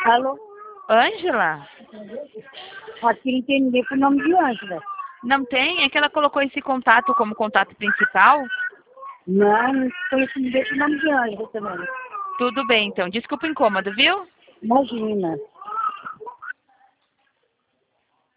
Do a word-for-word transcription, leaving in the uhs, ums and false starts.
Alô? Ângela? Aqui não tem ninguém com o nome de Ângela. Não tem? É que ela colocou esse contato como contato principal? Não, não conheço ninguém com o nome de Ângela também. Tudo bem, então. Desculpa o incômodo, viu? Imagina.